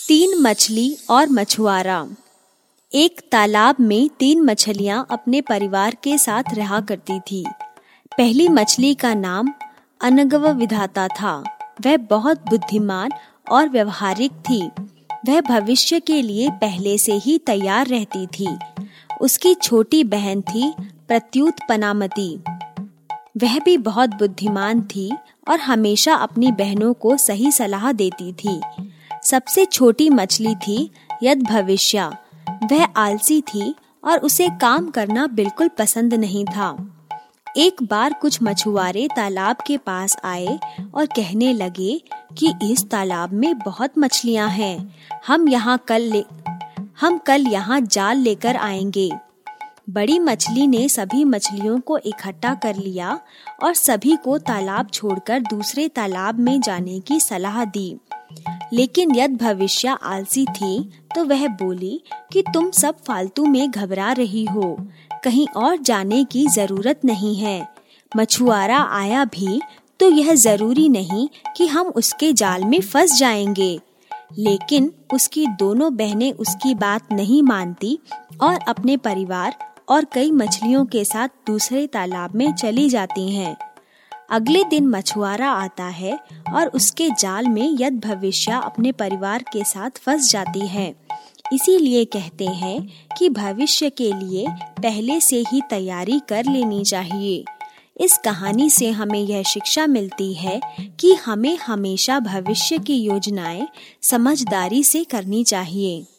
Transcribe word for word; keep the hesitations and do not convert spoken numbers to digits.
तीन मछली और मछुआरा। एक तालाब में तीन मछलियां अपने परिवार के साथ रहा करती थी। पहली मछली का नाम अनगव विधाता था। वह बहुत बुद्धिमान और व्यवहारिक थी। वह भविष्य के लिए पहले से ही तैयार रहती थी। उसकी छोटी बहन थी प्रत्युत पनामती। वह भी बहुत बुद्धिमान थी और हमेशा अपनी बहनों को सही सलाह देती थी। सबसे छोटी मछली थी यद भविष्या। वह आलसी थी और उसे काम करना बिल्कुल पसंद नहीं था। एक बार कुछ मछुआरे तालाब के पास आए और कहने लगे कि इस तालाब में बहुत मछलियां हैं। हम यहाँ कल ले हम कल यहाँ जाल लेकर आएंगे। बड़ी मछली ने सभी मछलियों को इकट्ठा कर लिया और सभी को तालाब छोड़कर दूसरे तालाब में जाने की सलाह दी। लेकिन यद भविष्या आलसी थी तो वह बोली कि तुम सब फालतू में घबरा रही हो, कहीं और जाने की जरूरत नहीं है। मछुआरा आया भी तो यह जरूरी नहीं कि हम उसके जाल में फंस जाएंगे। लेकिन उसकी दोनों बहनें उसकी बात नहीं मानती और अपने परिवार और कई मछलियों के साथ दूसरे तालाब में चली जाती हैं। अगले दिन मछुआरा आता है और उसके जाल में यद भविष्या अपने परिवार के साथ फंस जाती है। इसीलिए कहते हैं कि भविष्य के लिए पहले से ही तैयारी कर लेनी चाहिए। इस कहानी से हमें यह शिक्षा मिलती है कि हमें हमेशा भविष्य की योजनाएं समझदारी से करनी चाहिए।